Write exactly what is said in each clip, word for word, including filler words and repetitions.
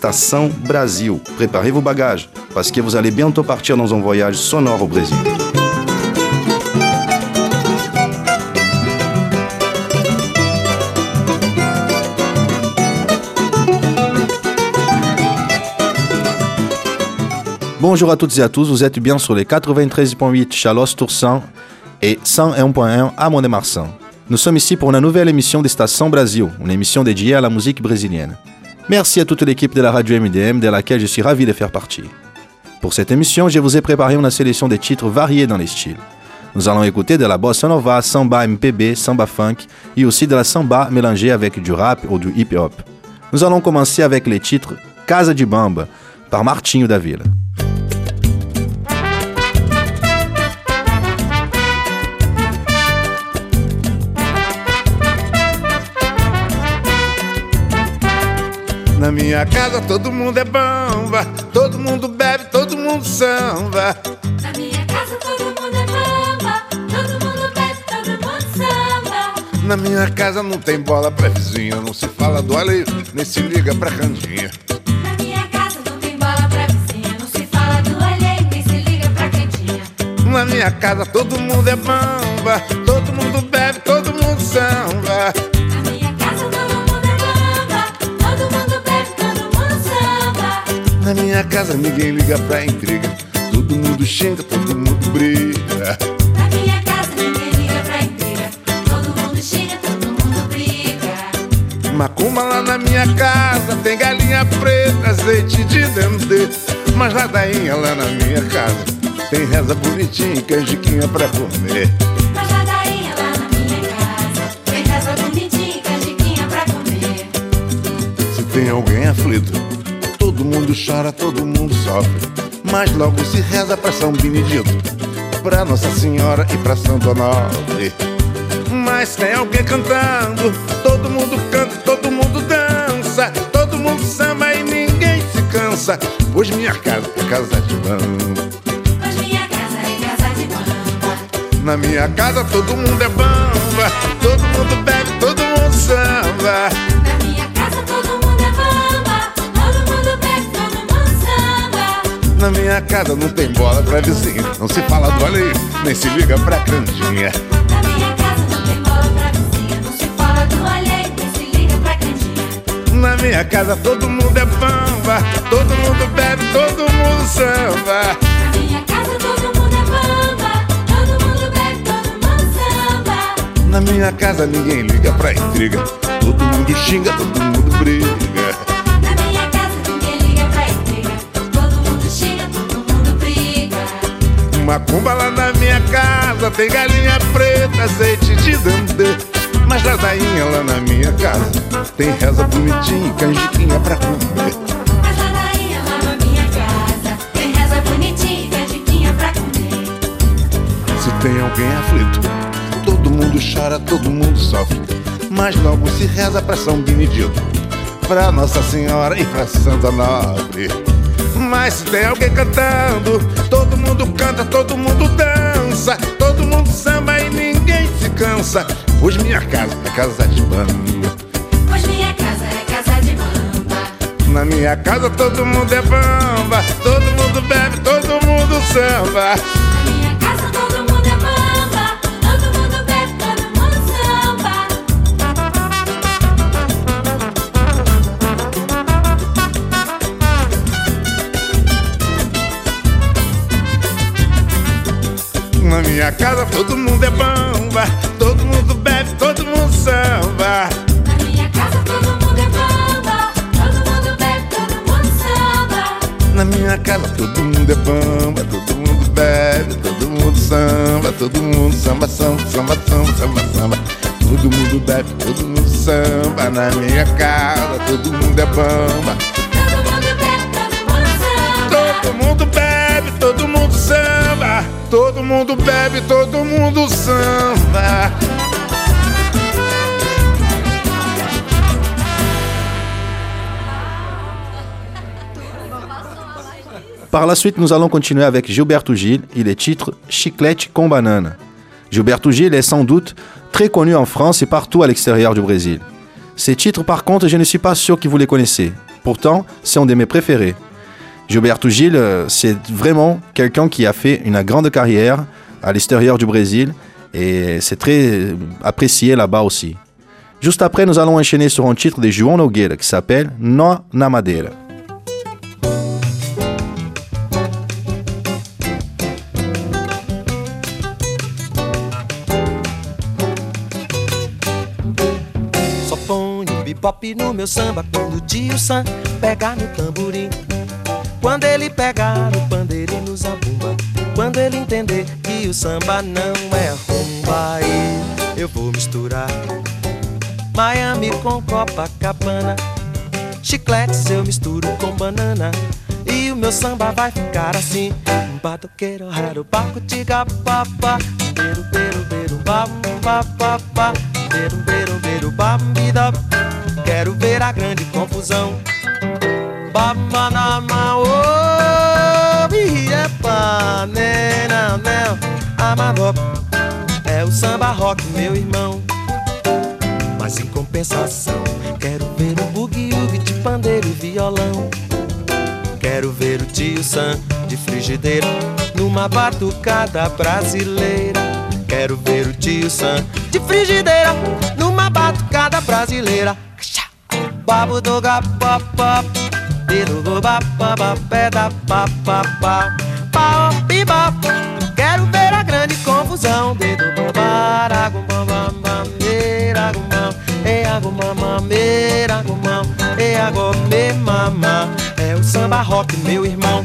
Estação Brasil. Préparez vos bagages, parce que vous allez bientôt partir dans un voyage sonore au Brésil. Bonjour à toutes et à tous, vous êtes bien sur les quatre-vingt-treize virgule huit Chalosse-Toursan et cent un virgule un à Mont-de-Marsan. Nous sommes ici pour une nouvelle émission d'Estação Brasil, une émission dédiée à la musique brésilienne. Merci à toute l'équipe de la radio M D M de laquelle je suis ravi de faire partie. Pour cette émission, je vous ai préparé une sélection de titres variés dans les styles. Nous allons écouter de la bossa nova, samba M P B, samba funk et aussi de la samba mélangée avec du rap ou du hip-hop. Nous allons commencer avec les titres Casa de Bamba par Martinho da Vila. Na minha casa todo mundo é bamba, todo mundo bebe, todo mundo samba. Na minha casa todo mundo é bamba, todo mundo bebe, todo mundo samba. Na minha casa não tem bola pra vizinha, não se fala do alheio, nem se liga pra canjinha. Na minha casa não tem bola pra vizinha, não se fala do alheio, nem se liga pra cantinha. Na minha casa todo mundo é bamba, todo mundo bebe, todo mundo samba. Na minha casa ninguém liga pra intriga, todo mundo xinga, todo mundo briga. Na minha casa ninguém liga pra intriga, todo mundo xinga, todo mundo briga. Macumba lá na minha casa, tem galinha preta, azeite de dendê. Mas ladainha lá na minha casa, tem reza bonitinha e canjiquinha pra comer. Mas ladainha lá na minha casa, tem reza bonitinha e canjiquinha pra comer. Se tem alguém aflito, todo mundo chora, todo mundo sofre, mas logo se reza pra São Benedito, pra Nossa Senhora e pra Santo Onofre. Mas tem alguém cantando, todo mundo canta, todo mundo dança, todo mundo samba e ninguém se cansa, pois minha casa é casa de bamba. Pois minha casa é casa de bamba. Na minha casa todo mundo é bamba, todo mundo bebe, todo mundo samba. Na minha casa todo mundo é bamba, todo mundo bebe, todo mundo samba. Na minha casa não tem bola pra vizinha, não se fala do alheio, nem se liga pra canjinha. Na minha casa não tem bola pra vizinha, não se fala do alheio, nem se liga pra cantinha. Na minha casa todo mundo é bamba, todo mundo bebe, todo mundo samba. Na minha casa todo mundo é bamba, todo mundo bebe, todo mundo samba. Na minha casa ninguém liga pra intriga, todo mundo xinga, todo mundo briga. Na minha casa ninguém liga pra intriga, todo mundo xinga, todo mundo briga. Macumba lá na minha casa, tem galinha preta, azeite de dendê. Mas ladainha lá na minha casa, tem reza bonitinha e canjiquinha pra comer. Mas ladainha lá na minha casa, tem reza bonitinha e canjiquinha pra comer. Se tem alguém aflito, todo mundo chora, todo mundo sofre, mas logo se reza pra São Benedito, pra Nossa Senhora e pra Santo Onofre. Mas se tem alguém cantando, todo mundo canta, todo mundo dança, todo mundo samba e ninguém se cansa, pois minha casa é casa de bamba. Pois minha casa é casa de bamba. Na minha casa todo mundo é bamba, todo mundo bebe, todo mundo samba. Na minha casa todo mundo é bamba, todo mundo bebe, todo mundo samba. Na minha casa todo mundo é bamba, todo mundo bebe, todo mundo samba. Na minha casa todo mundo é bamba, todo mundo bebe, todo mundo samba. Na minha casa todo mundo é bamba, todo mundo bebe, todo mundo samba, todo mundo samba, samba, samba, samba, samba, samba. Todo mundo bebe, todo mundo samba. Na minha casa todo mundo é bamba, Todo mundo bebe, todo mundo samba. todo mundo bebe, todo mundo samba. Todo mundo bebe, todo mundo samba. Par la suite, nous allons continuer avec Gilberto Gil et les titres Chiclete com Banana. Gilberto Gil est sans doute très connu en France et partout à l'extérieur du Brésil. Ces titres, par contre, je ne suis pas sûr que vous les connaissez. Pourtant, c'est un de mes préférés. Gilberto Gil, c'est vraiment quelqu'un qui a fait une grande carrière à l'extérieur du Brésil et c'est très apprécié là-bas aussi. Juste après, nous allons enchaîner sur un titre de João Nogueira qui s'appelle Nó na Madeira. Só ponho bebop no meu samba quando o tio Sam pega no tamborim. Quando ele pegar no pandeiro e no zabumba, quando ele entender que o samba não é rumba, aí eu vou misturar Miami com Copacabana, chicletes eu misturo com banana, e o meu samba vai ficar assim. Batoqueiro, raro, baco, tiga, papá, beiro, beiro, beiro, bam, papá, beiro, beiro, beiro, bam, bida. Quero ver a grande confusão. Babanama, oh, biepa, né, não, não, amador. É o samba rock, meu irmão. Mas em compensação, quero ver o bugue-ugue de pandeiro e violão. Quero ver o tio Sam de frigideira numa batucada brasileira. Quero ver o tio Sam de frigideira numa batucada brasileira. Babo do gapapá, dedo do bapapá, pé da papapá, pau, piba. Quero ver a grande confusão. Dedo babarago, mamamameira, gumam, e agumamameira, gumam, e agome mamá. É o samba rock, meu irmão.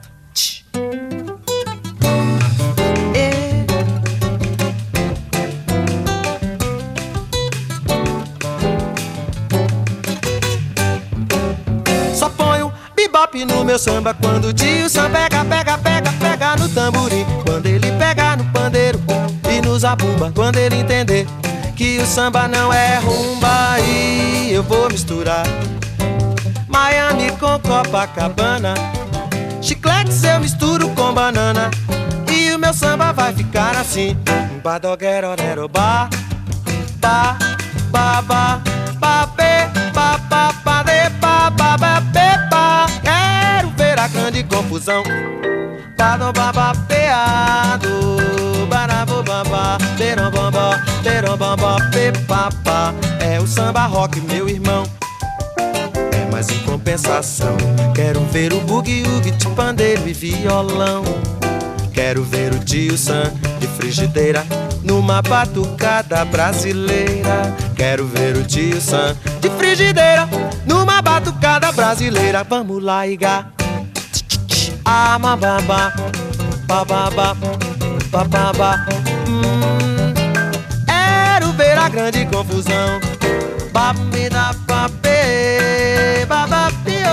No meu samba quando o tio Sam pega, pega, pega, pega no tamborim. Quando ele pega no pandeiro e no zabumba, quando ele entender que o samba não é rumba, aí eu vou misturar Miami com Copacabana, chicletes eu misturo com banana, e o meu samba vai ficar assim. Badoguero, ba, ba, ba, ba, ba, be, ba, ba, ba, de, ba, ba, ba, be, ba. Quero ver a grande confusão. Bado, baba, peado, barabo, baba, berom, bamba, berom, bamba, pe, papá. É o samba rock, meu irmão. É, mas em compensação, quero ver o bugue-ugue de pandeiro e violão. Quero ver o tio Sam de frigideira numa batucada brasileira. Quero ver o tio Sam de frigideira numa batucada brasileira. Vamos lá, Iga. Ah, mababa, bababa, bababa. Hum, quero ver a grande confusão. Babida, babê, babapio,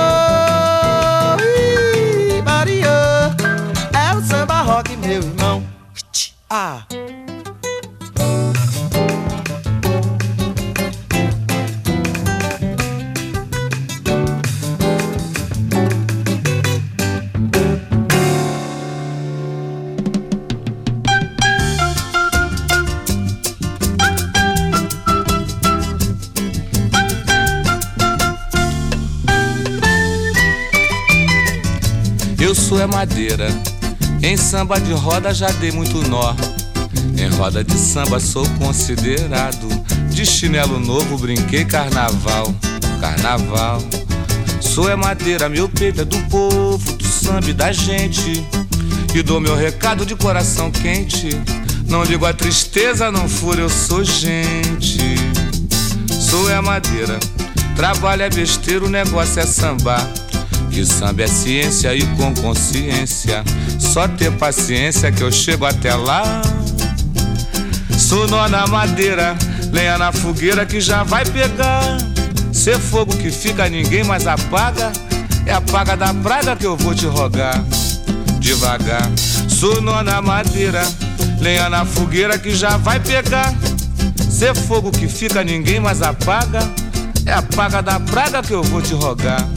Mario. É o samba rock, meu irmão. Ah. Eu sou é madeira, em samba de roda já dei muito nó. Em roda de samba sou considerado, de chinelo novo brinquei carnaval, carnaval. Sou é madeira, meu peito é do povo, do samba e da gente, e dou meu recado de coração quente. Não ligo a tristeza, não furo, eu sou gente. Sou é madeira, trabalho é besteira, o negócio é sambar. Que samba é ciência e com consciência, só ter paciência que eu chego até lá. Sou nó na madeira, lenha na fogueira que já vai pegar. Ser fogo que fica ninguém mais apaga, é a paga da praga que eu vou te rogar. Devagar, sou nó na madeira, lenha na fogueira que já vai pegar. Ser fogo que fica ninguém mais apaga, é a paga da praga que eu vou te rogar.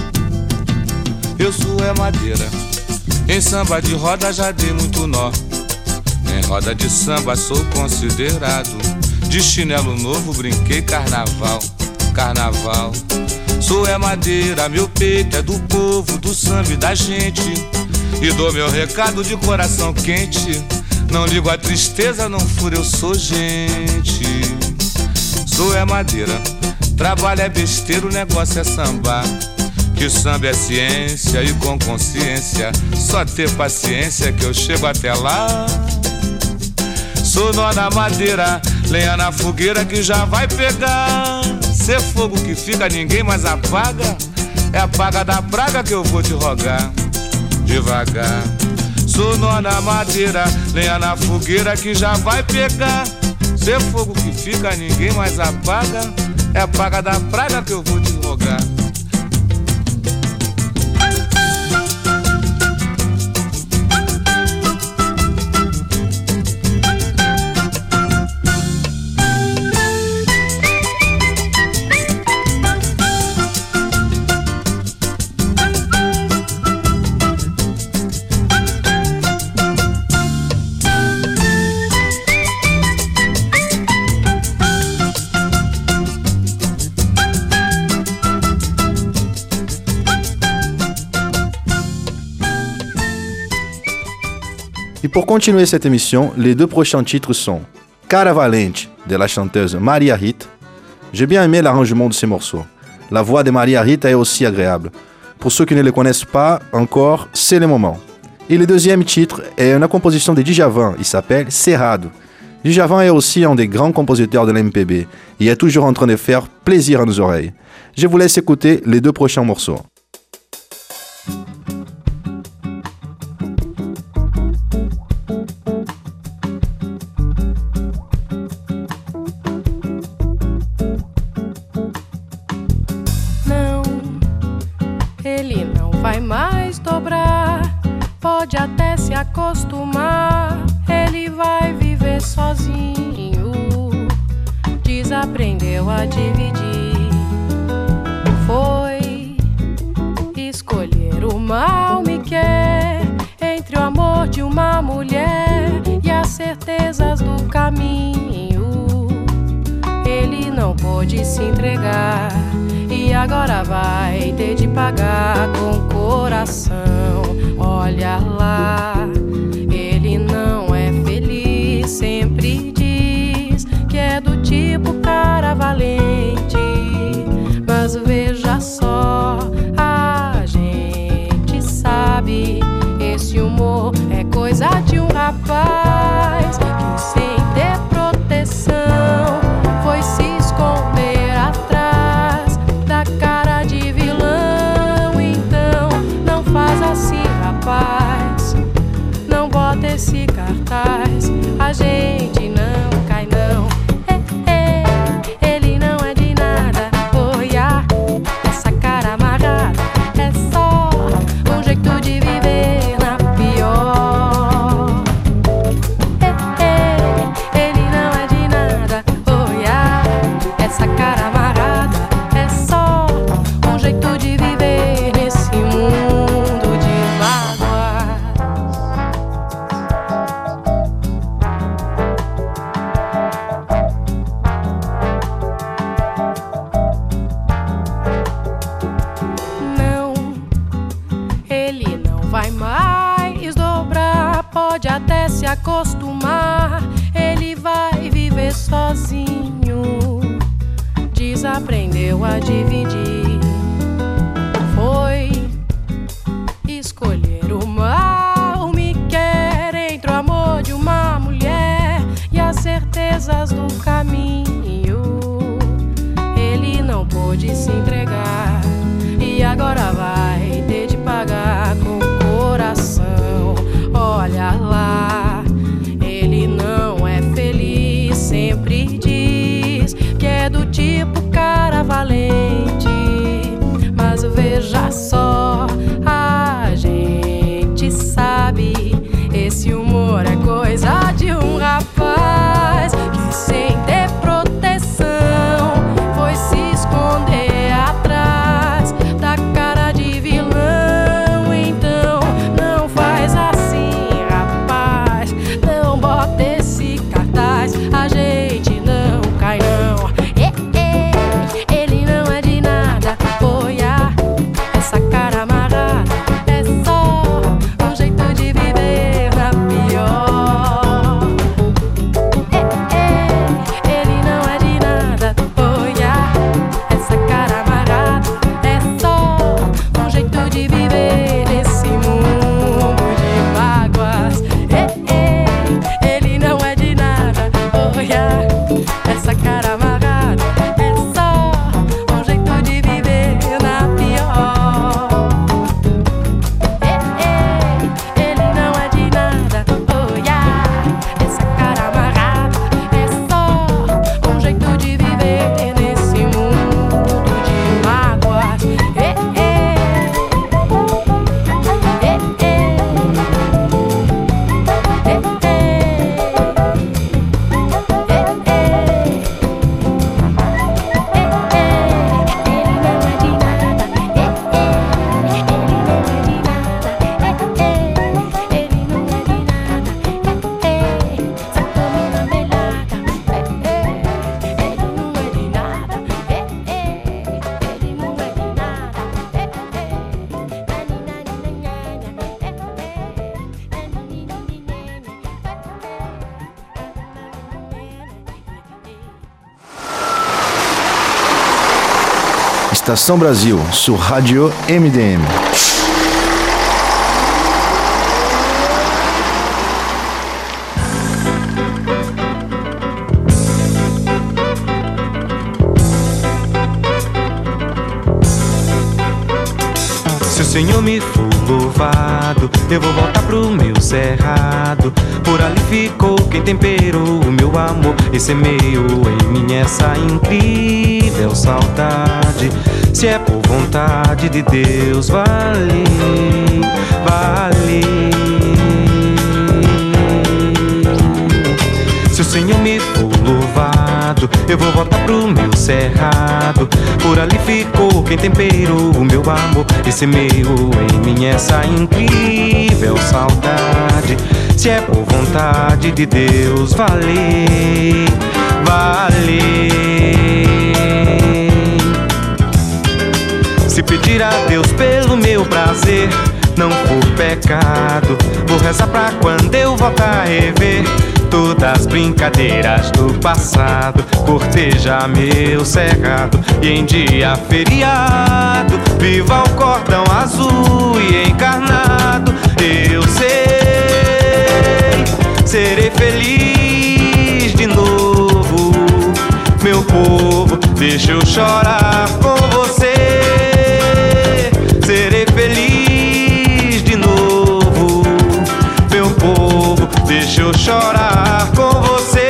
Eu sou é madeira, em samba de roda já dei muito nó. Em roda de samba sou considerado, de chinelo novo brinquei carnaval, carnaval. Sou é madeira, meu peito é do povo, do samba e da gente. E dou meu recado de coração quente. Não ligo a tristeza, não furo, eu sou gente. Sou é madeira, trabalho é besteira, o negócio é sambar. Que samba é ciência e com consciência, só ter paciência que eu chego até lá. Sou nó na madeira, lenha na fogueira que já vai pegar. Ser fogo que fica, ninguém mais apaga. É a paga da praga que eu vou te rogar. Devagar. Sou nó na madeira, lenha na fogueira que já vai pegar. Ser fogo que fica, ninguém mais apaga. É a paga da praga que eu vou te rogar. Et pour continuer cette émission, les deux prochains titres sont Cara Valente de la chanteuse Maria Rita. J'ai bien aimé l'arrangement de ces morceaux. La voix de Maria Rita est aussi agréable. Pour ceux qui ne les connaissent pas encore, c'est le moment. Et le deuxième titre est une composition de Djavan, il s'appelle Cerrado. Djavan est aussi un des grands compositeurs de l'M P B et est toujours en train de faire plaisir à nos oreilles. Je vous laisse écouter les deux prochains morceaux. Pode até se acostumar, ele vai viver sozinho. Desaprendeu a dividir. Foi escolher o mal me quer entre o amor de uma mulher e as certezas do caminho. Ele não pôde se entregar e agora vai ter de pagar com o coração. Olha lá, ele não é feliz, sempre diz que é do tipo cara valente. Mas veja só, a gente sabe, esse humor é coisa de um rapaz que sem ter proteção foi se esconder atrás da cara de vilão. Então não faz assim, rapaz, não bota esse cartaz, a gente não cai não. É, é, ele não é de nada, olha, essa cara amarrada é só um jeito de viver na pior. É, é, ele não é de nada, olha, essa cara amarrada é só um jeito de viver nesse mundo de mágoas. Não, ele não vai mais dobrar, pode até se acostumar, ele vai viver sozinho. Desaprendeu a dividir. Foi escolher o mal me quer entre o amor de uma mulher e as certezas do caminho. Ele não pôde se entregar e agora vai ter de pagar com o coração. Olha lá, ele não é feliz, sempre diz que é do tipo cara valente. Mas veja só, a gente sabe, esse humor é coisa de um rapaz que sem ter proteção foi se esconder atrás da cara de vilão. Então não faz assim, rapaz, não bota esse cartaz, a gente não cai não. É, é, Estação Brasil, sur Radio M D M. Se o Senhor me for louvado, eu vou voltar pro meu cerrado. Por ali ficou quem temperou o meu amor e semeou em mim essa incrível saudade. Se é por vontade de Deus, vale, vale. Se o Senhor me for louvado, eu vou voltar pro meu cerrado. Por ali ficou quem temperou o meu amor e semeou em mim essa incrível saudade. Se é por vontade de Deus, vale, vale. Se pedir a Deus pelo meu prazer não for pecado, vou rezar pra quando eu voltar a rever todas as brincadeiras do passado, cortejar meu cerrado e em dia feriado viva o cordão azul e encarnado. Eu sei, serei feliz de novo, meu povo, deixa eu chorar com você. Serei feliz de novo, meu povo, deixa eu chorar com você.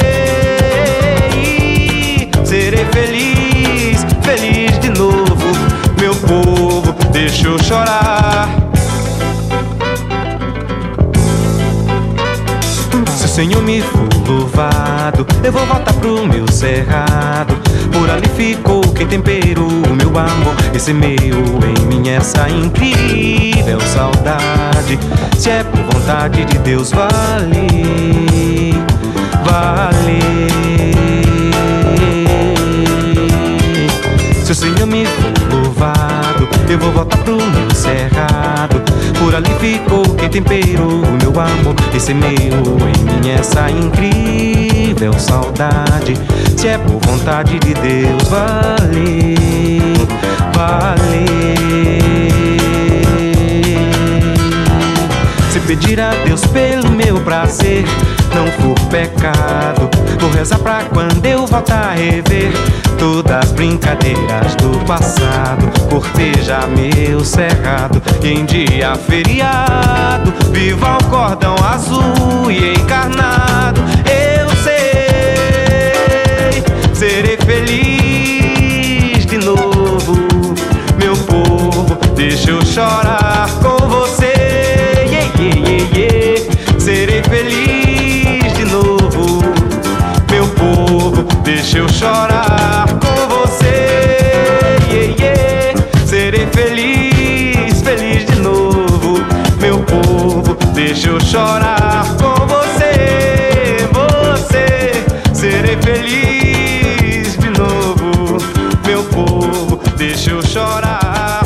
Serei feliz, feliz de novo, meu povo, deixa eu chorar. Se o Senhor me for louvado, eu vou voltar pro meu cerrado. Por ali ficou quem temperou o meu amor e semeou em mim essa incrível saudade. Se é por vontade de Deus, vale, vale. Se o Senhor me for louvado, eu vou voltar pro meu cerrado. Por ali ficou quem temperou o meu amor e semeou em mim essa incrível saudade. Se é por vontade de Deus, vale, vale. Se pedir a Deus pelo meu prazer não for pecado, vou rezar pra quando eu voltar a rever todas as brincadeiras do passado, cortejar meu cerrado e em dia feriado viva o cordão azul e encarnado. Eu sei, serei feliz de novo, meu povo, deixa eu chorar com você. Yeah, yeah, yeah, yeah. Serei feliz de novo, meu povo, deixa eu chorar com você. Yeah, yeah. Serei feliz, feliz de novo, meu povo, deixa eu chorar com você. Você, serei feliz de novo, meu povo, deixa eu chorar.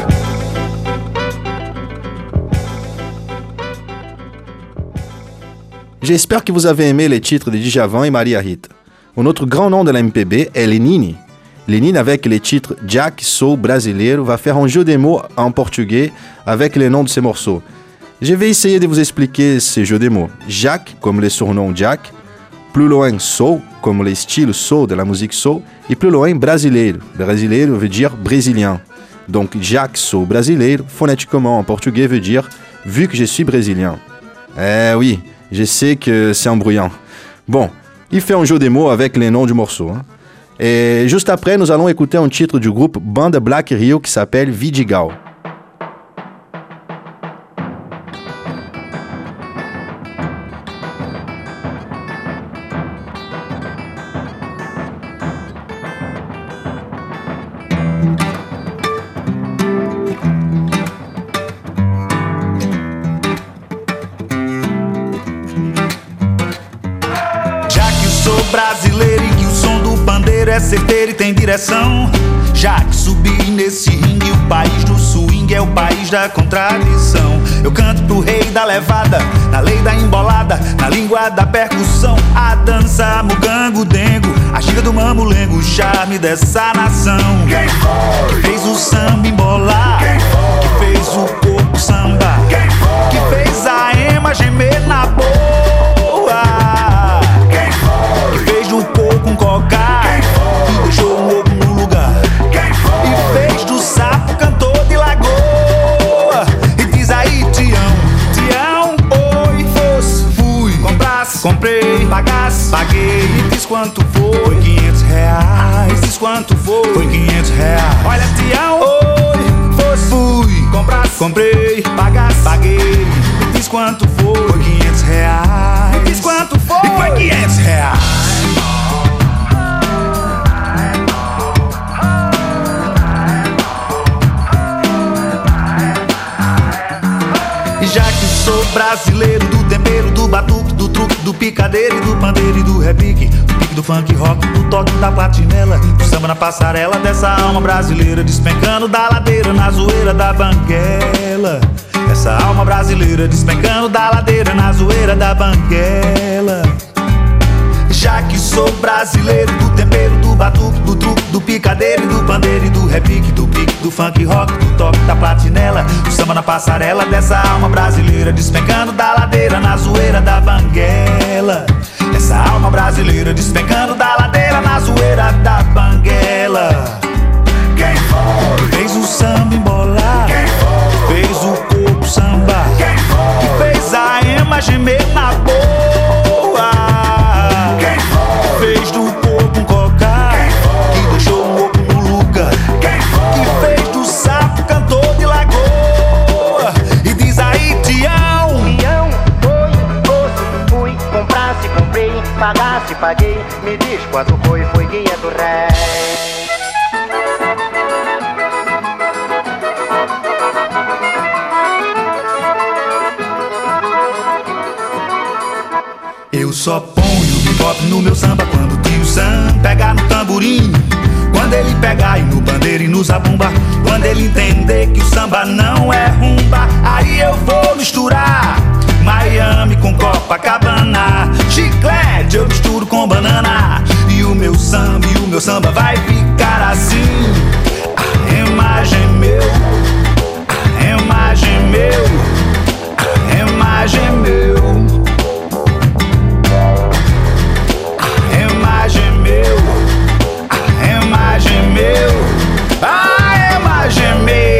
J'espère que vous avez aimé les titres de Djavan et Maria Rita. Un autre grand nom de la M P B est Lenine. Lenine, avec les titres Jack, Sou, Brasileiro, va faire un jeu de mots en portugais avec les noms de ces morceaux. Je vais essayer de vous expliquer ces jeux de mots. Jack, comme le surnom Jack, plus loin Soul, comme le style soul de la musique soul, et plus loin Brasileiro. Brasileiro veut dire brésilien. Donc Jack, Sou, Brasileiro, phonétiquement en portugais veut dire vu que je suis brésilien. Eh oui, je sais que c'est embrouillant. Bon, il fait un jeu de mots avec les noms du morceau. Hein. Et juste après, nous allons écouter un titre du groupe Banda Black Rio qui s'appelle Vidigal. Brasileiro e que o som do pandeiro é certeiro e tem direção. Já que subi nesse ringue, o país do swing é o país da contradição. Eu canto pro rei da levada, na lei da embolada, na língua da percussão. A dança, mugango, dengo, a ginga do mamulengo, o charme dessa nação. Quem foi? Que fez o samba embolar? Quem foi? Que fez o corpo samba? Quem foi? Que fez a ema gemer na boa? Quem foi? Que fez do coco um cocar? Quem foi? Que deixou o ovo no lugar? Quem foi? E fez do sapo cantor de lagoa. E diz aí, Tião, Tião, oi, fosse, fui, comprasse, comprei, pagasse, paguei. E diz quanto foi? Foi quinhentos reais. Diz quanto foi? Foi quinhentos reais. Olha, Tião, oi, fosse, fui, comprasse, comprei, pagasse, paguei. E diz quanto foi? Foi quinhentos reais. E diz quanto foi? E foi quinhentos reais. Já que sou brasileiro, do tempero, do batuque, do truque, do picadeiro e do pandeiro e do repique, do pique, do funk rock, do toque, da platinela, do samba na passarela, dessa alma brasileira despencando da ladeira na zoeira da banguela. Essa alma brasileira despencando da ladeira na zoeira da banguela. Já que sou brasileiro, do tempero, do batuque, do truque, do picadeiro e do pandeiro e do repique, do pique, do funk rock, do toque, da platinela, do samba na passarela, dessa alma brasileira despencando da ladeira na zoeira da banguela. Essa alma brasileira despencando da ladeira na zoeira da banguela. Quem foi? Que fez o samba embolar? Quem foi? Que fez o corpo samba? Quem foi? Que fez a ema gemer na boa? Fez do corpo um cocar, que deixou o ovo no lugar, que fez do sapo cantor de lagoa. E diz aí, Tião, Tião, foi, fosse, fui, comprasse, comprei, pagasse, paguei. Me diz quanto foi, foi quinhentos réis. eu só ponho bebop no meu samba quando o tio Sam pegar no tamborim. Quando ele pegar e no pandeiro e no zabumba, quando ele entender que o samba não é rumba, aí eu vou misturar Miami com Copacabana, chiclete eu misturo com banana. E o meu samba, e o meu samba vai ficar assim. A imagem meu, a imagem meu, a imagem meu, a imagem meu, a imagem meu, a imagem meu.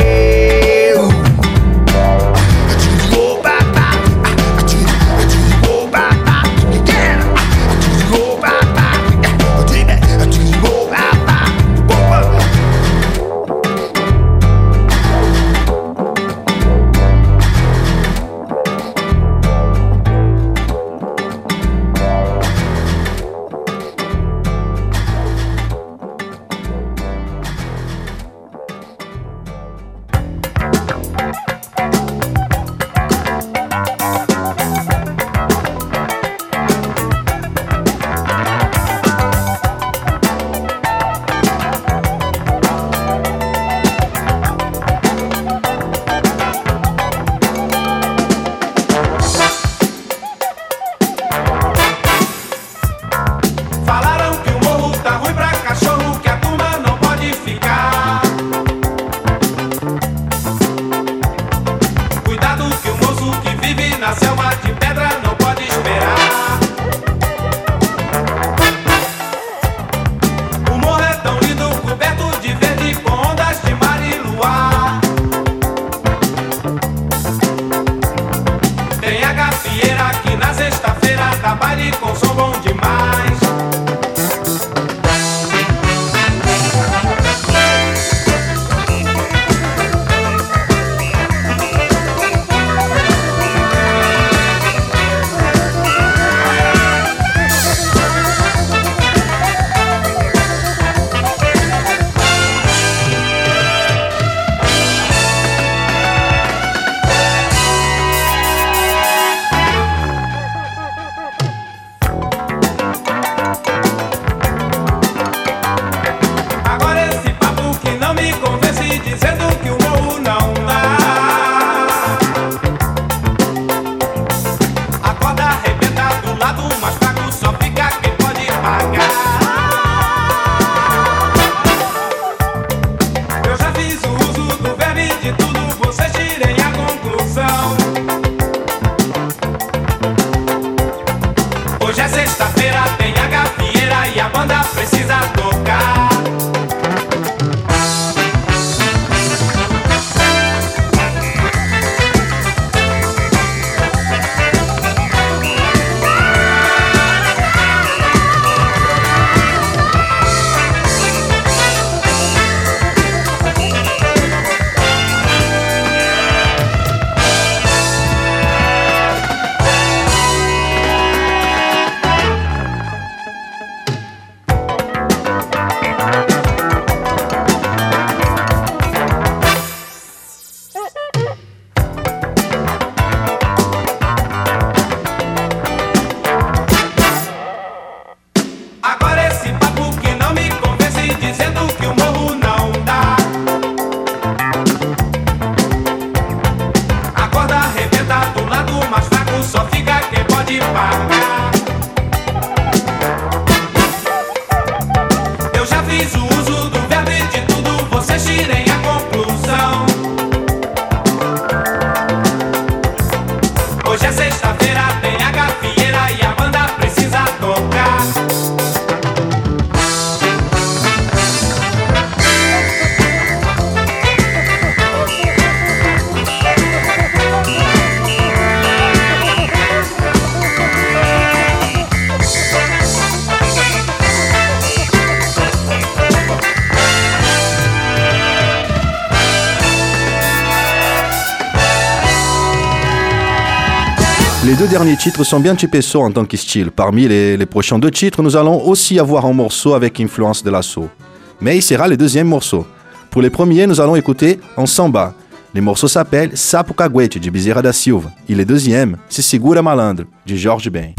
Les deux derniers titres sont bien typés soul en tant que style. Parmi les, les prochains deux titres, nous allons aussi avoir un morceau avec influence de la soul. Mais il sera le deuxième morceau. Pour les premiers, nous allons écouter en samba. Le morceau s'appelle Sapo Caguete, de Bezerra da Silva. Et le deuxième, Se Segura Malandro, de Jorge Ben.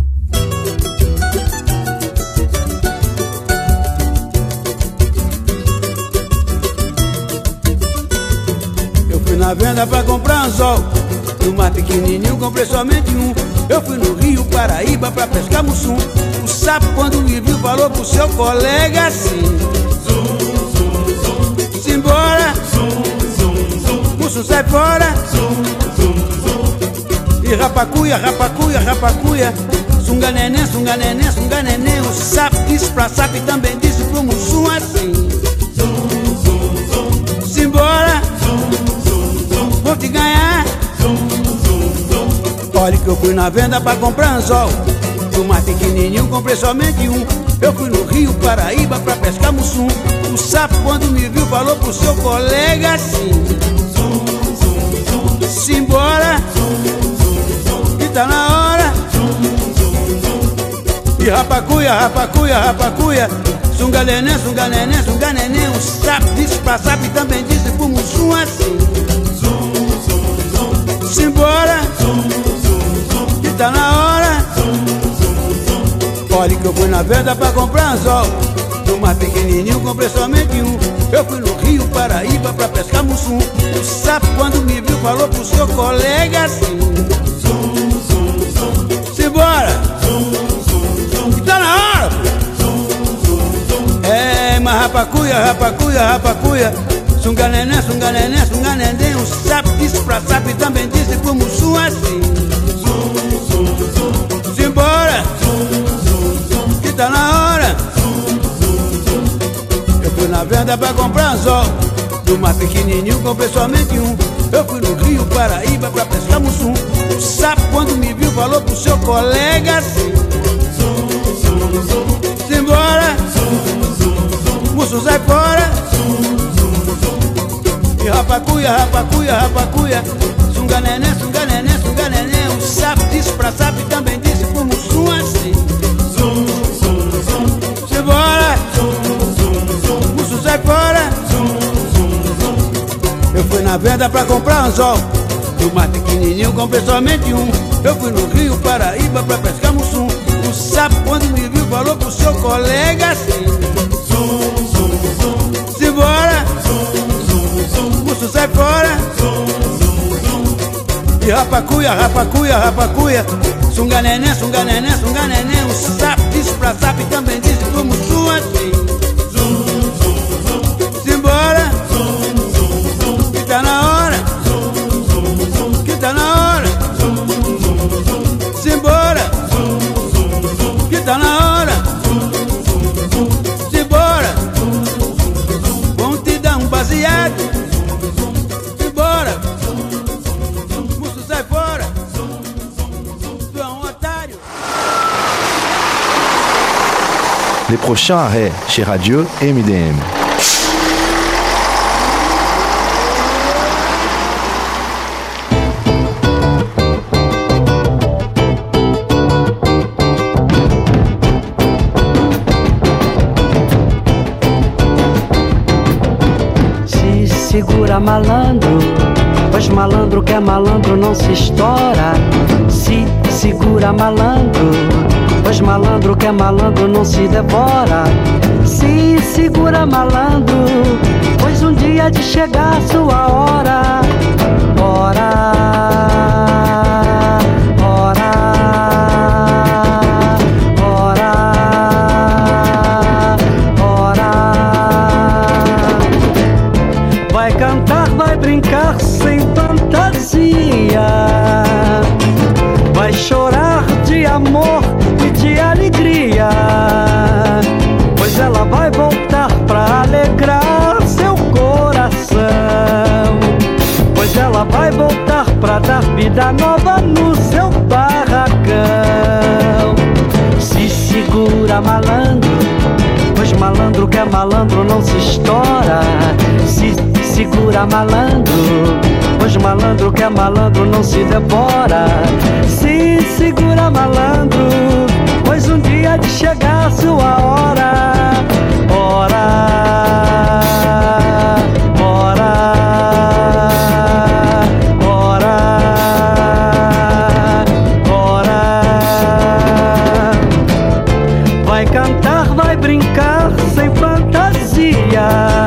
Eu fui na venda pra comprar anzol. No mar pequenininho comprei somente um. Eu fui no Rio Paraíba pra pescar mussum. O sapo quando me viu falou pro seu colega assim: zum, zum, zum. Simbora, zum, zum, zum. Mussum sai fora, zum, zum, zum. E rapacuia, rapacuia, rapacuia. Sunga neném, sunga neném, sunga neném. O sapo disse pra sapo e também disse pro mussum assim: zum, zum, zum. Simbora, zum, zum, zum. Vou te ganhar. Olha que eu fui na venda pra comprar anzol. Do mar pequenininho comprei somente um. Eu fui no Rio Paraíba pra pescar mussum. O sapo quando me viu falou pro seu colega assim: zum, zum, zum. Simbora, zum, zum, zum. Que tá na hora, zum, zum, zum. E rapacuia, rapacuia, rapacuia. Sunga neném, sunga neném, sunga neném. O sapo disse pra sapo e também disse pro mussum assim: zum, zum, zum. Simbora, zum, tá na hora. Olha que eu fui na venda pra comprar anzol. Do mar pequenininho comprei somente um. Eu fui no Rio Paraíba pra pescar mussum. O sapo quando me viu falou pro seu colega assim: zum, zum, zum. Simbora, zum, zum, zum. Que tá na hora. Zum, zum, zum. É, mas rapacuia, rapacuia, rapacuia. Sunga neném, sunga neném, sunga neném. O sapo disse pra sapo e também disse pro mussum assim: simbora, que tá na hora. Eu fui na venda pra comprar anzol. Do mar pequenininho comprei somente um. Eu fui no Rio Paraíba pra pescar mussum. O sapo quando me viu falou pro seu colega assim: simbora, mussum sai fora. E rapacuia, rapacuia, rapacuia. Sunga neném, sunga neném, sunga neném. O sapo disse pra sapo e também disse pro mussum assim: zum, zum, zum. Simbora, zum, zum, zum. Mussum sai fora, zum, zum, zum. Eu fui na venda pra comprar anzol. Do mar pequenininho comprei somente um. Eu fui no Rio Paraíba pra pescar mussum. O sapo quando me viu falou pro seu colega assim: zum, zum, zum. Simbora, zum, zum, zum. Mussum sai fora, zum, zum, zum. E rapacuia, rapacuia, rapacuia. Sunga neném, sunga neném, sunga neném. O sapo disse pra sapo e também disse pro mussum assim: zum, zum, zum. Simbora, zum, zum, zum. Que tá na hora, zum, zum, zum. Que tá na hora, zum, zum, zum. Simbora, zum, zum, zum. Que tá na hora, zum, zum, zum. Simbora, zum, zum, zum. Vão te dar um baseado. Simbora, mussum sai fora. Tu é um otário. Les prochains arrêts chez Radio M D M. Se segura malandro, pois malandro que é malandro não se estoura. Se segura malandro, pois malandro que é malandro não se devora. Se segura malandro, pois um dia de chegar a sua hora. Ora, ora, ora, ora. Vai cantar, vai brincar sem fantasia. Vai chorar de amor e de alegria, pois ela vai voltar pra alegrar seu coração. Pois ela vai voltar pra dar vida nova no seu barracão. Se segura malandro, pois malandro que é malandro não se estoura. Se segura malandro, pois pois malandro que é malandro não se devora. Se segura, malandro, pois um dia de chegar a sua hora. Ora, ora, ora, ora. Vai cantar, vai brincar sem fantasia,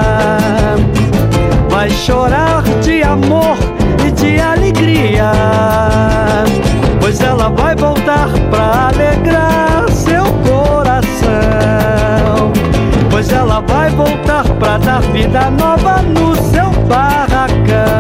vai chorar de amor e de alegria, pois ela vai voltar pra alegrar seu coração, pois ela vai voltar pra dar vida nova no seu barracão.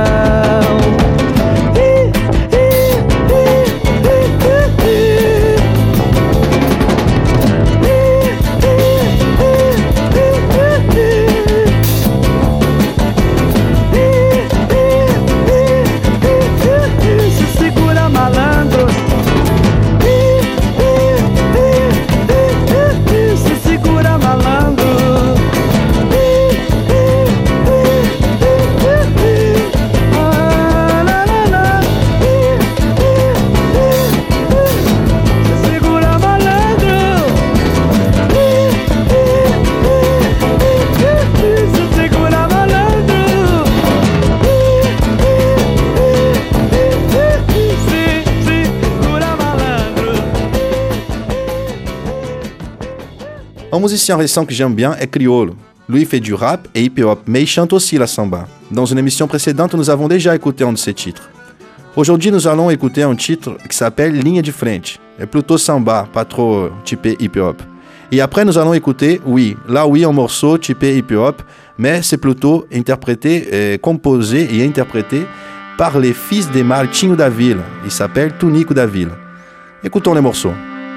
Un musicien récent que j'aime bien est Criolo. Lui il fait du rap et hip-hop, mais il chante aussi la samba. Dans une émission précédente, nous avons déjà écouté un de ses titres. Aujourd'hui, nous allons écouter un titre qui s'appelle Linha de Frente. C'est plutôt samba, pas trop typé hip-hop. Et après, nous allons écouter, oui, là oui, un morceau typé hip-hop, mais c'est plutôt interprété, euh, composé et interprété par les fils de Martinho da Vila. Il s'appelle Tunico da Vila. Écoutons les morceaux.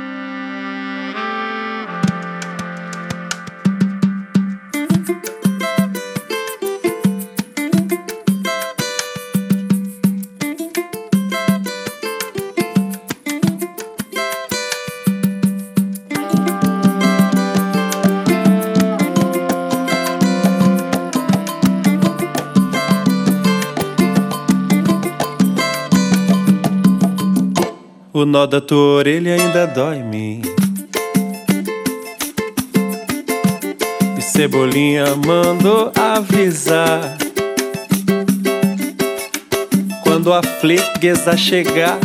O nó da tua orelha ainda dói em mim. E Cebolinha mandou avisar, quando a freguesa chegar,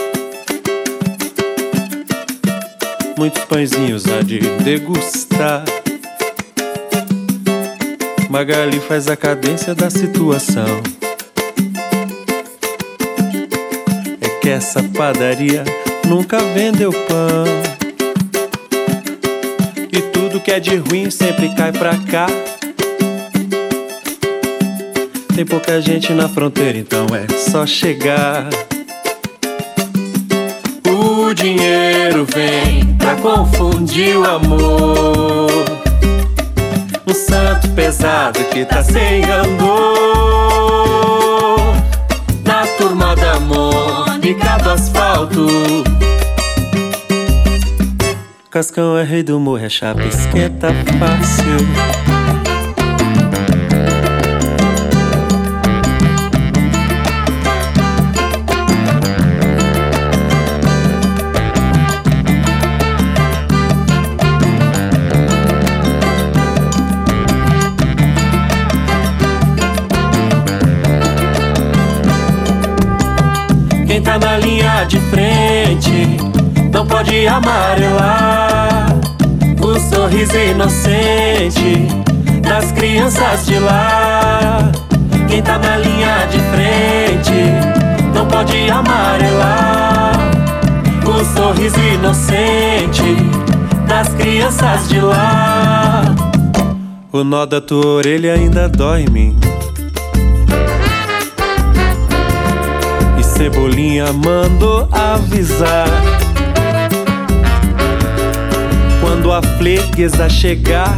muitos pãezinhos há de degustar. Magali faz a cadência da situação. Que essa padaria nunca vendeu pão, e tudo que é de ruim sempre cai pra cá. Tem pouca gente na fronteira, então é só chegar. O dinheiro vem pra confundir o amor, um santo pesado que tá sem andor. Na turma da Mônica do asfalto, Cascão é rei do morro, a chapa esquenta fácil. Quem tá na linha de frente não pode amarelar o sorriso inocente das crianças de lá. Quem tá na linha de frente não pode amarelar o sorriso inocente das crianças de lá. O nó da tua orelha ainda dói em mim. Cebolinha mandou avisar, quando a freguesa chegar,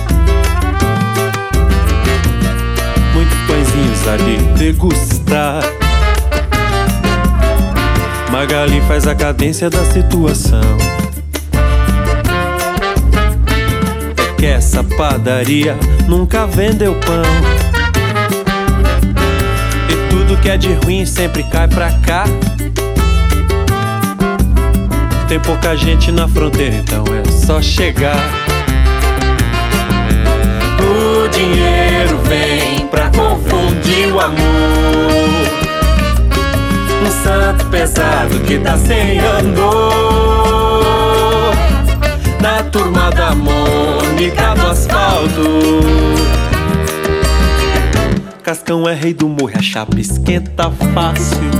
muitos pãezinhos ali degustar. Magali faz a cadência da situação. É que essa padaria nunca vendeu pão, tudo que é de ruim sempre cai pra cá. Tem pouca gente na fronteira, então é só chegar. O dinheiro vem pra confundir o amor. Um santo pesado que dá cem andou na turma da Mônica do asfalto. Cascão é rei do morro, a chapa esquenta fácil.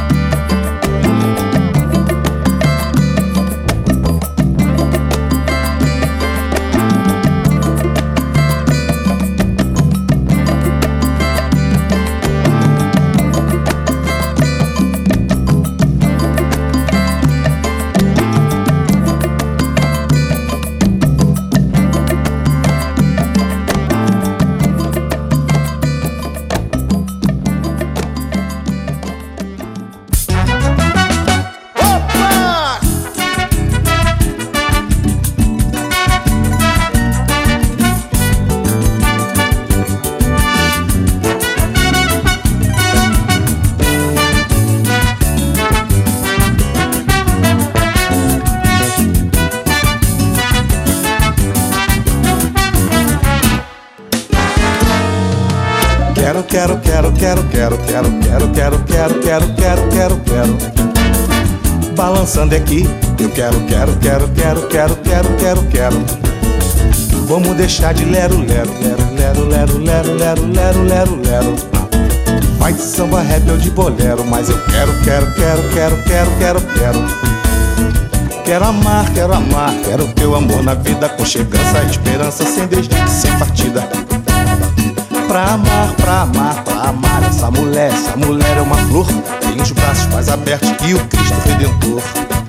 Quero, quero, quero, quero, quero, quero, quero, quero, quero, quero, quero, quero. Balançando aqui, eu quero, quero, quero, quero, quero, quero, quero, quero. Vamos deixar de lero, lero, lero, lero, lero, lero, lero, lero, lero. Vai de samba, rap ou de bolero, mas eu quero, quero, quero, quero, quero, quero, quero. Quero amar, quero amar, quero teu amor na vida, conchegança, esperança, sem desdito, sem partida. Pra amar, pra amar, pra amar essa mulher, essa mulher é uma flor. Tem os braços mais abertos que o Cristo Redentor.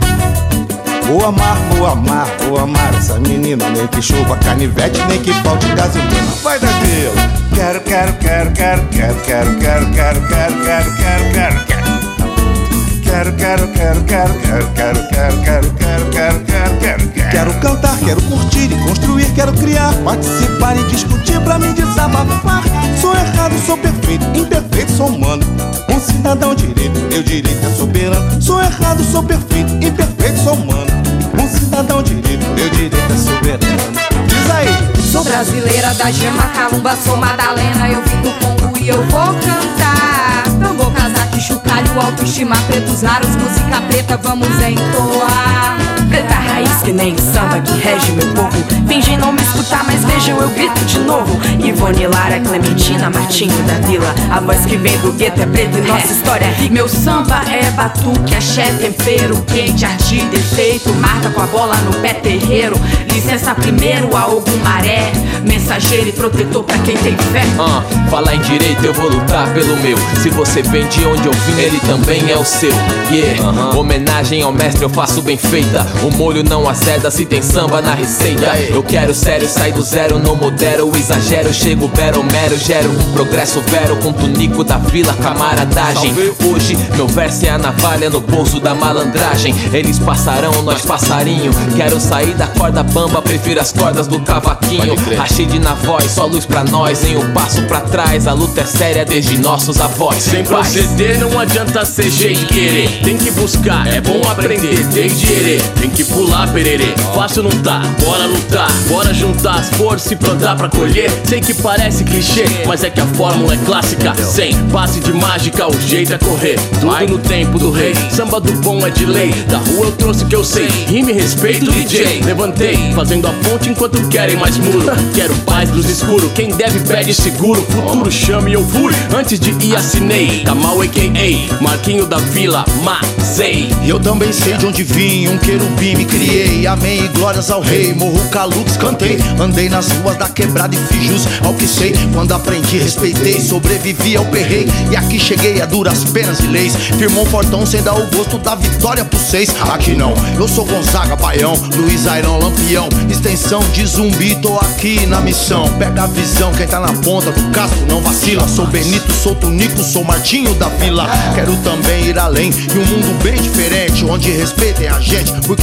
Vou amar, vou amar, vou amar essa menina, nem que chova canivete, nem que falte gasolina. Vai daquilo. Quero, quero, quero, quero, quero, quero, quero, quero, quero, quero, quero, quero, quero. Quero, quero, quero, quero, quero, quero, quero, quero, quero, quero, quero, quero, quero. Quero cantar, quero curtir e construir, quero criar, participar e discutir pra me desabafar. Sou errado, sou perfeito, imperfeito, sou humano. Um cidadão direito, meu direito é soberano. Sou errado, sou perfeito, imperfeito, sou humano. Um cidadão direito, meu direito é soberano. Diz aí. Sou brasileira da gema, calumba, sou Madalena. Eu vim do Congo e eu vou cantar. Tambor, casaque, chocalho, autoestima, pretos raros, música preta, vamos entoar. Preta raiz que nem samba que rege meu povo. Fingem não me escutar, mas vejam, eu grito de novo. Ivone, Lara, Clementina, Martinho da Vila. A voz que vem do gueto é preta e nossa história é rica. Meu samba é batuque, axé, tempero, quente, arte, defeito. Marca com a bola no pé, terreiro. Licença primeiro a algum maré. Mensageiro e protetor pra quem tem fé. Ah, falar em direito eu vou lutar pelo meu. Se você vem de onde eu vim, ele também é o seu. Yeah, uh-huh. Homenagem ao mestre eu faço bem feita. O molho não azeda se tem samba na receita. Eu quero sério, sai do zero, não modero o exagero. Chego vero, mero, gero um progresso vero. Com tunico da vila, camaradagem. Hoje meu verso é a navalha no bolso da malandragem. Eles passarão, nós passarinho. Quero sair da corda bamba, prefiro as cordas do cavaquinho. Rachide na voz, só luz pra nós. Em um passo pra trás, a luta é séria desde nossos avós. Sem proceder não adianta ser jeito de querer. Tem que buscar, é bom aprender desde herê. Tem que pular pererê, fácil não tá, bora lutar. Bora juntar as forças e plantar pra colher. Sei que parece clichê, mas é que a fórmula é clássica. Sem passe de mágica, o jeito é correr. Tudo no tempo do rei, samba do bom é de lei. Da rua eu trouxe o que eu sei, rime respeito D J. Levantei, fazendo a ponte enquanto querem mais muro. Quero paz, luz escuro, quem deve pede seguro. Futuro chame e eu fui, antes de ir assinei. Tamal a k a Marquinho da Vila, Mazei. E eu também sei de onde vim, um querubim me criei. Amém e glórias ao rei, morro calux cantei. Andei nas ruas da quebrada e fiz jus ao que sei. Quando aprendi, respeitei, sobrevivi ao perrei. E aqui cheguei a duras penas e leis. Firmou um fortão sem dar o gosto da vitória pro seis. Aqui não, eu sou Gonzaga, Baião, Luiz Airão, Lampião. Extensão de Zumbi, tô aqui na missão. Pega a visão, quem tá na ponta do casco não vacila. Sou Benito, sou Tunico, sou Martinho da Vila. Quero também ir além, e um mundo bem diferente, onde respeitem a gente, porque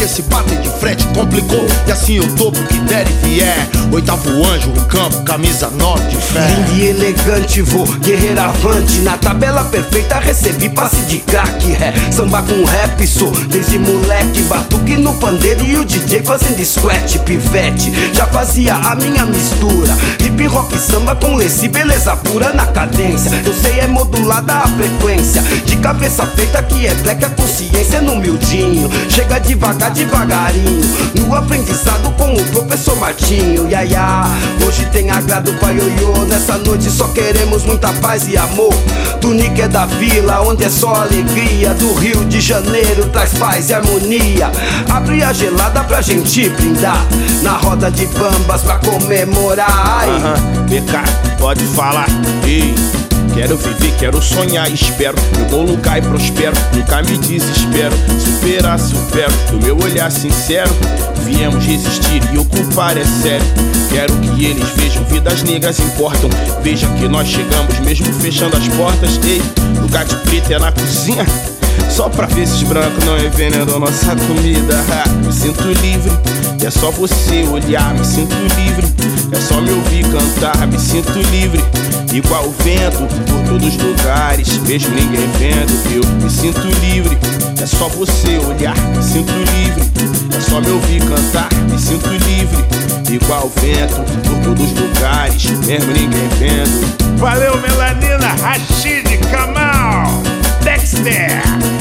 esse bater de frente complicou. E assim eu tô pro que der e vier. Oitavo anjo, o campo, camisa nove de fé. Linda e elegante, vou guerreira avante. Na tabela perfeita recebi passe de craque. É, samba com rap, sou desde moleque. Batuque no pandeiro e o D J fazendo squat. Pivete, já fazia a minha mistura. Hip hop samba com leci, beleza pura na cadência. Eu sei é modulada a frequência. De cabeça feita que é black, a consciência no miudinho. Chega devagar, devagarinho. No aprendizado com o professor Martinho. Yaya, hoje tem agrado pra ioiô. Nessa noite só queremos muita paz e amor. Tunique é da vila, onde é só alegria. Do Rio de Janeiro traz paz e harmonia. Abre a gelada pra gente brindar. Na roda de bambas pra comemorar. Aham, B K, pode falar. Ei, quero viver, quero sonhar, espero. Meu bolo cai, prospero, nunca me desespero. Superar, supero, do meu olhar sincero. Viemos resistir e ocupar, é sério. Quero que eles vejam, vidas negras importam. Veja que nós chegamos mesmo fechando as portas. Ei, lugar de preto é na cozinha, só pra ver esses brancos não envenenam nossa comida. Ha, me sinto livre, é só você olhar. Me sinto livre, é só me ouvir cantar. Me sinto livre, igual o vento, por todos os lugares, mesmo ninguém vendo. Eu me sinto livre, é só você olhar. Me sinto livre, é só me ouvir cantar. Me sinto livre, igual o vento, por todos os lugares, mesmo ninguém vendo. Valeu, Melanina, Rashid, Kamal, Dexter,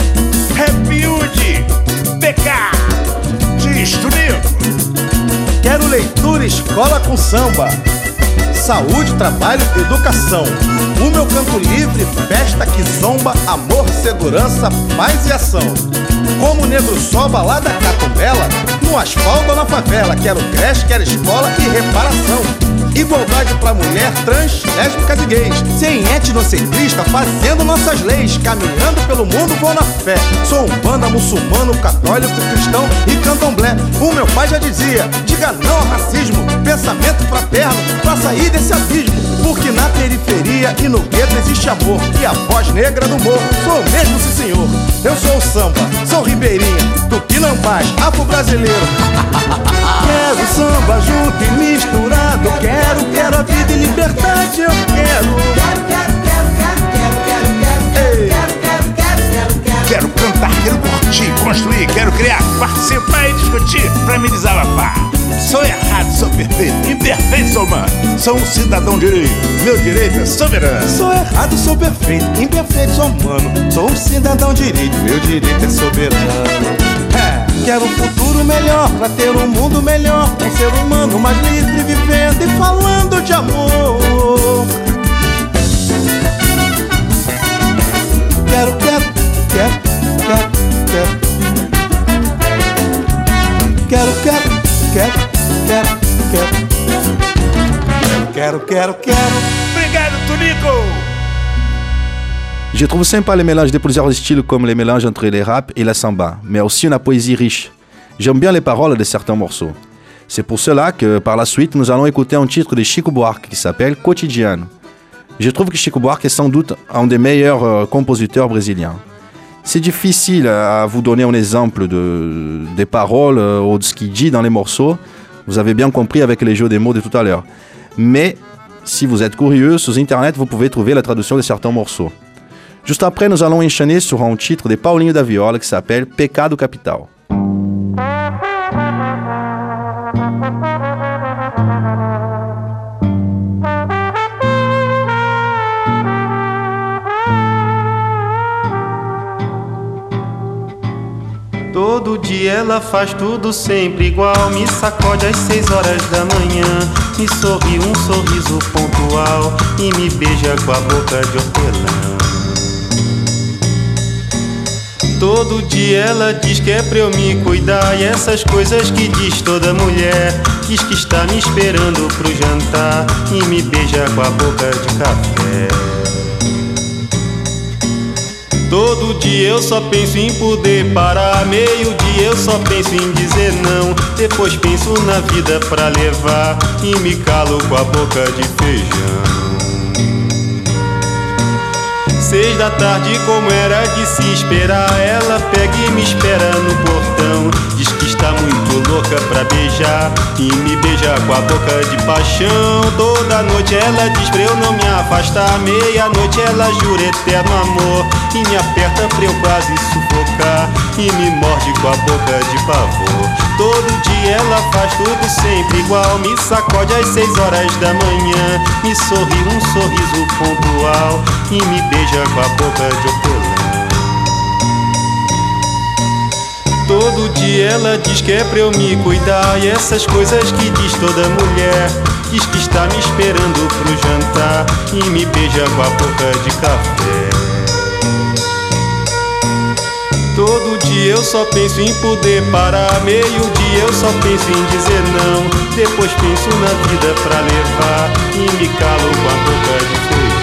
Happy Hood, B K, Disto Nico. Quero leitura, escola com samba, saúde, trabalho, educação. O meu canto livre, festa que zomba, amor, segurança, paz e ação. Como o negro soba lá da Catumbela, no asfalto ou na favela. Quero creche, quero escola e reparação. Igualdade pra mulher, trans, lésbicas e gays. Sem etnocentrista, fazendo nossas leis. Caminhando pelo mundo, vou na fé. Sou um banda muçulmano, católico, cristão e candomblé. O meu pai já dizia, diga não ao racismo. Pensamento fraterno, pra sair desse abismo. Porque na periferia e no gueto existe amor. E a voz negra do morro, sou o mesmo, sim senhor. Eu sou o samba, sou ribeirinha, tupinambás, afro-brasileiro. Quero samba junto e misturado. Quero, quero a vida e liberdade, eu quero. Quero, quero, quero, quero, quero, quero, quero, quero, quero, quero. Quero cantar, quero curtir, construir, quero criar, participar e discutir pra me desabafar. Sou errado, sou perfeito, imperfeito sou humano. Sou um cidadão direito, meu direito é soberano. Sou errado, sou perfeito, imperfeito sou humano. Sou um cidadão direito, meu direito é soberano. É. Quero um futuro melhor, pra ter um mundo melhor. Um ser humano mais livre, vivendo e falando de amor. Quero, quero, quero, quero, quero. Quero, quero, quero, quero, quero. Quero, quero, quero. Obrigado, Tunico! Je trouve sympa les mélanges de plusieurs styles comme les mélanges entre les rap et la samba, mais aussi une poésie riche. J'aime bien les paroles de certains morceaux. C'est pour cela que par la suite nous allons écouter un titre de Chico Buarque qui s'appelle Cotidiano. Je trouve que Chico Buarque est sans doute un des meilleurs euh, compositeurs brésiliens. C'est difficile à vous donner un exemple de, des paroles euh, ou de ce qu'il dit dans les morceaux. Vous avez bien compris avec les jeux des mots de tout à l'heure. Mais si vous êtes curieux, sur internet vous pouvez trouver la traduction de certains morceaux. Juste après, nous allons enchaîner sur un titre de Paulinho da Viola qui s'appelle Pecado Capital. Todo dia ela faz tudo sempre igual. Me sacode às seis horas da manhã, me sorri um sorriso pontual e me beija com a boca de hortelã. Todo dia ela diz que é pra eu me cuidar, e essas coisas que diz toda mulher. Diz que está me esperando pro jantar e me beija com a boca de café. Todo dia eu só penso em poder parar, meio dia eu só penso em dizer não. Depois penso na vida pra levar e me calo com a boca de feijão. Seis da tarde, como era de se esperar, ela pega e me espera no portão. Diz que está muito louca pra beijar e me beija com a boca de paixão. Toda noite ela diz pra eu não me afastar. Meia-noite ela jura eterno amor e me aperta pra eu quase sufocar e me morde com a boca de pavor. Todo dia ela faz tudo sempre igual. Me sacode às seis horas da manhã, me sorri um sorriso pontual e me beija com a boca de hortelã. Todo dia ela diz que é pra eu me cuidar e essas coisas que diz toda mulher. Diz que está me esperando pro jantar e me beija com a boca de café. Todo dia eu só penso em poder parar. Meio-dia eu só penso em dizer não. Depois penso na vida pra levar e me calo com a boca de feijão.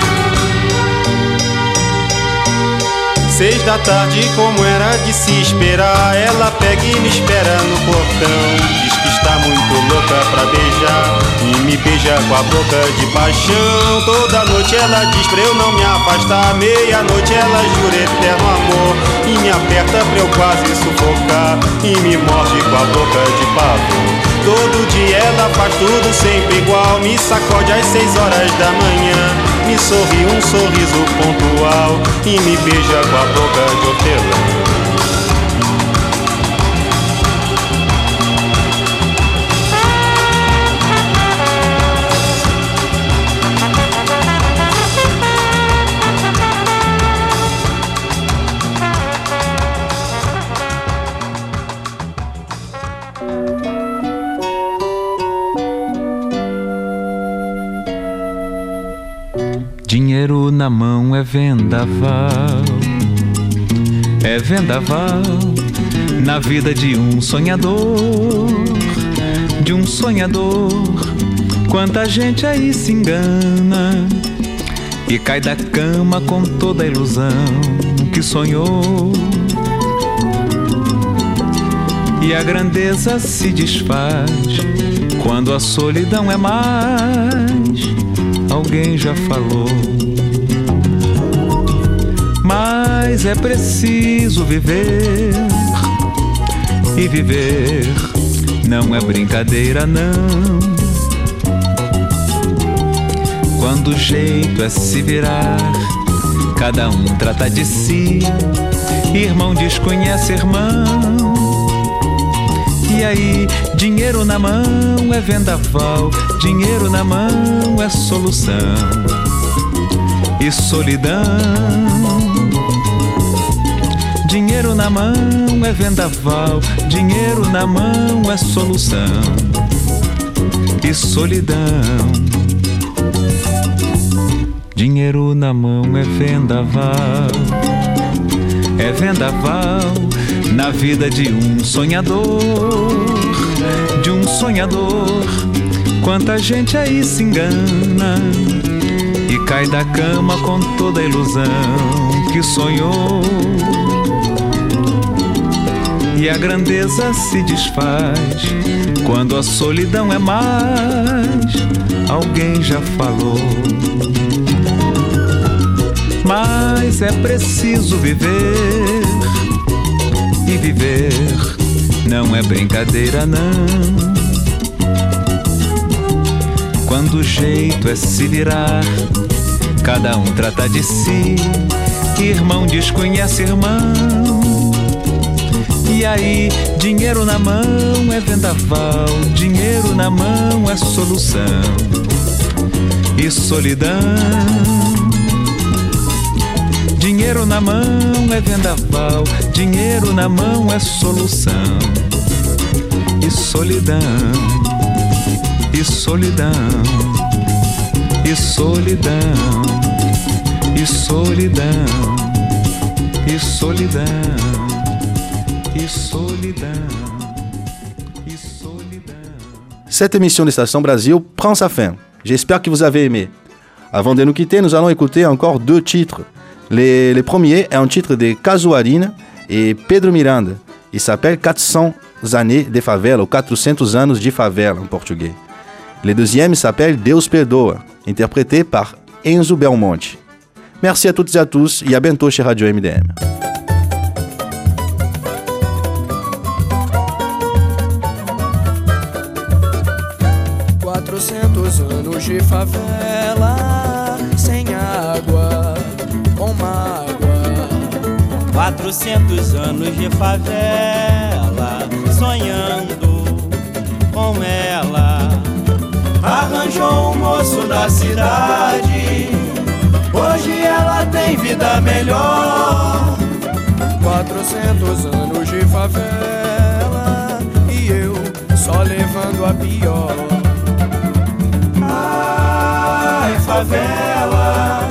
Seis da tarde, como era de se esperar, ela pega e me espera no portão. Diz que está muito louca pra beijar e me beija com a boca de paixão. Toda noite ela diz pra eu não me afastar. Meia-noite ela jura eterno amor e me aperta pra eu quase sufocar e me morde com a boca de pavor. Todo dia ela faz tudo sempre igual. Me sacode às seis horas da manhã, me sorri um sorriso pontual e me beija com a boca de hortelã. Dinheiro na mão é vendaval, é vendaval na vida de um sonhador, de um sonhador. Quanta gente aí se engana e cai da cama com toda a ilusão que sonhou. E a grandeza se desfaz quando a solidão é mais. Alguém já falou, mas é preciso viver, e viver não é brincadeira não. Quando o jeito é se virar, cada um trata de si, irmão desconhece irmão. E aí, dinheiro na mão é vendaval, dinheiro na mão é solução e solidão. Dinheiro na mão é vendaval, dinheiro na mão é solução e solidão. Dinheiro na mão é vendaval, é vendaval na vida de um sonhador, de um sonhador. Quanta gente aí se engana e cai da cama com toda a ilusão que sonhou. E a grandeza se desfaz quando a solidão é mais. Alguém já falou, mas é preciso viver, e viver não é brincadeira não. Quando o jeito é se virar, cada um trata de si, irmão desconhece irmão. E aí, dinheiro na mão é vendaval, dinheiro na mão é solução e solidão. Dinheiro na mão é vendaval, dinheiro na mão é solução e solidão, e solidão, e solidão, e solidão, e solidão, e solidão, e solidão. Cette émission de Station Brasil prend sa fin. J'espère que vous avez aimé. Avant de nous quitter, nous allons écouter encore deux titres. Le, le premier est un titre de Casuarina et Pedro Miranda. Il s'appelle quatrocentas années de favela, ou quatrocentos anos de favela en portugais. Le deuxième s'appelle Deus Perdoa, interprété par Enzo Belmonte. Merci à toutes et à tous e à bientôt chez Radio M D M. Quatrocentos anos de favela, sem água, com mágoa. Quatrocentos anos de favela, sonhando com ela. Arranjou um moço da cidade, hoje ela tem vida melhor. Quatrocentos anos de favela e eu só levando a pior. Ai, favela,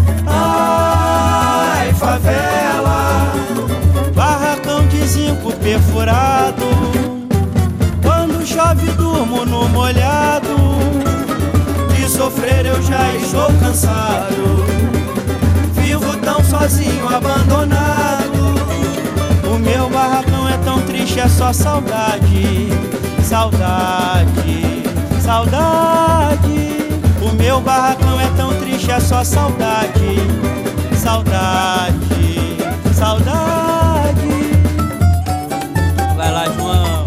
ai, favela. Barracão de zinco perfurado, quando chove durmo no molhado. De sofrer eu já estou cansado, vivo tão sozinho, abandonado. O meu barracão é tão triste, é só saudade, saudade, saudade. O meu barracão é tão triste, é só saudade, saudade, saudade. Vai lá, João.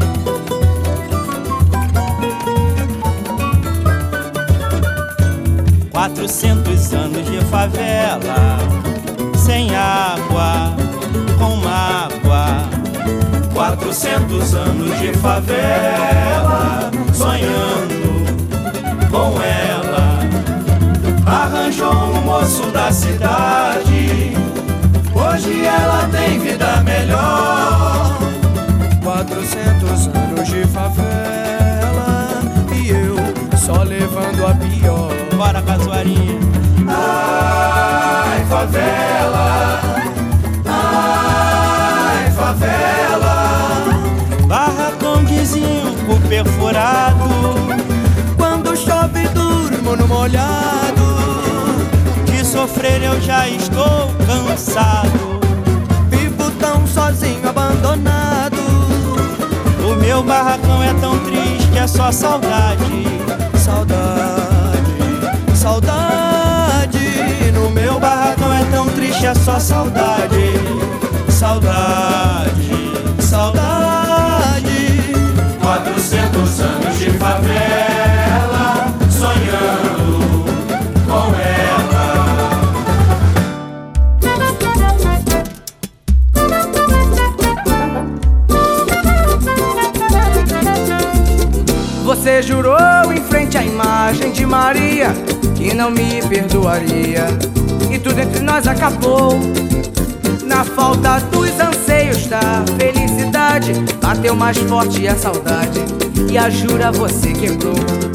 Quatrocentos anos de favela, sem água, com mágoa. Quatrocentos anos de favela, sonhando com ela. Arranjou um moço da cidade, hoje ela tem vida melhor. Quatrocentos anos de favela e eu só levando a pior. Bora, Casuarinha. Ai, favela, ai, favela. Barracão de zinco perfurado, quando chove durmo no molhado. De sofrer eu já estou cansado, vivo tão sozinho, abandonado. O meu barracão é tão triste, é só saudade, saudade, saudade. No meu barracão é tão triste, é só saudade, saudade, saudade. Quatrocentos anos de favela, sonhando com ela. Você jurou em frente à imagem de Maria que não me perdoaria, e tudo entre nós acabou. Na falta dos anseios da felicidade, bateu mais forte a saudade e a jura você quebrou.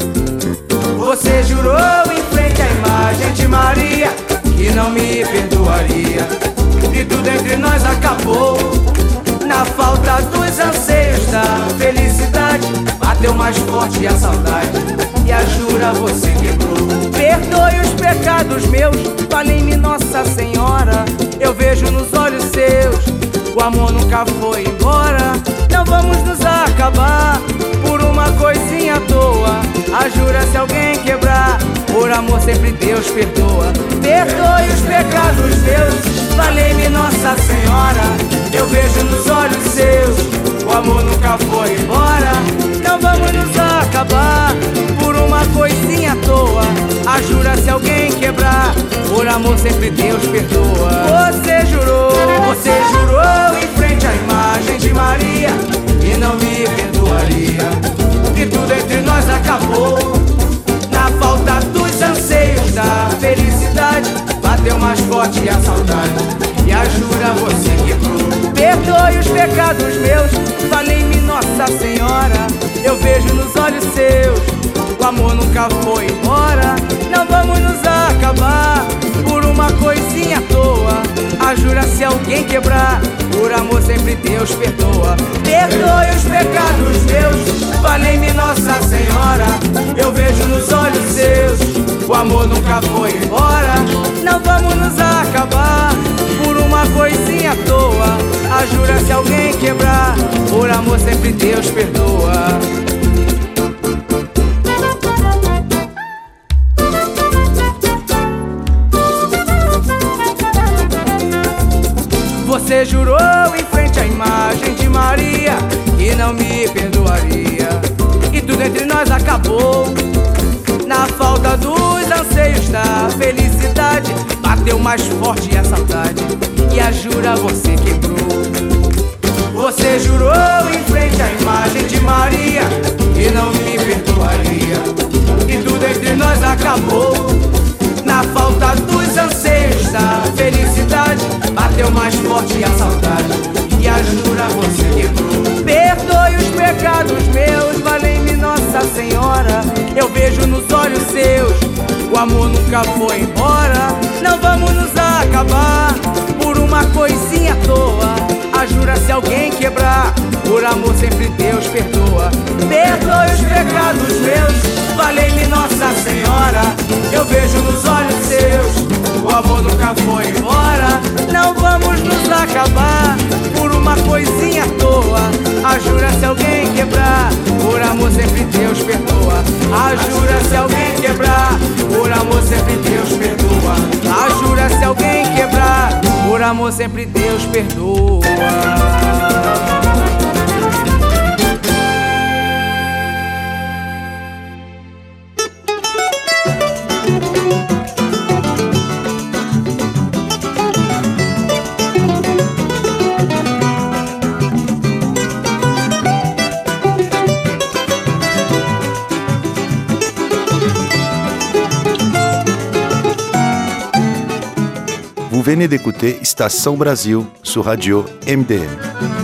Você jurou em frente à imagem de Maria que não me perdoaria, e tudo entre nós acabou. Na falta dos anseios da felicidade, bateu mais forte a saudade e a jura você quebrou. Perdoe os pecados meus, valei-me Nossa Senhora. Eu vejo nos olhos seus, o amor nunca foi embora. Não vamos nos acabar por uma coisinha à toa. A jura se alguém quebrar, por amor sempre Deus perdoa. Perdoe os pecados meus, valei-me Nossa Senhora. Eu vejo nos olhos seus, o amor nunca foi embora. Não vamos nos acabar por uma coisinha à toa. A jura se alguém quebrar, por amor sempre Deus perdoa. Você jurou, você jurou em frente à imagem de Maria que não me perdoaria, que tudo entre nós acabou. Na falta dos anseios da felicidade, bateu mais forte a saudade e a jura você quebrou. Perdoe os pecados meus, valei-me Nossa Senhora. Eu vejo nos olhos seus, o amor nunca foi embora. Não vamos nos acabar por uma coisinha à toa. A jura se alguém quebrar, por amor sempre Deus perdoa. Perdoe os pecados meus, valei-me Nossa Senhora. Eu vejo nos olhos seus, o amor nunca foi embora. Não vamos nos acabar por uma coisinha à toa. A jura se alguém quebrar, por amor sempre Deus perdoa. Você jurou em frente à imagem de Maria que não me perdoaria, e tudo entre nós acabou. Na falta dos anseios da felicidade, bateu mais forte a saudade e a jura você quebrou. Você jurou em frente à imagem de Maria que não me perdoaria, e tudo entre nós acabou. Na falta dos anseios da felicidade, bateu mais forte a saudade e a jura você quebrou. Perdoe os pecados meus, valei-me Nossa Senhora. Eu vejo nos olhos seus, o amor nunca foi embora. Não vamos nos acabar por uma coisinha à toa. A jura se alguém quebrar, por amor sempre Deus perdoa. Perdoe os pecados meus, valei-me Nossa Senhora. Eu vejo nos olhos seus, o amor nunca foi embora. Não vamos nos acabar por uma coisinha à toa. A jura se alguém quebrar, por amor sempre Deus perdoa. A jura se alguém quebrar, por amor sempre Deus perdoa. A jura se alguém quebrar, por amor sempre Deus perdoa. Vous venez d'écouter Station Brasil sur Radio M D M.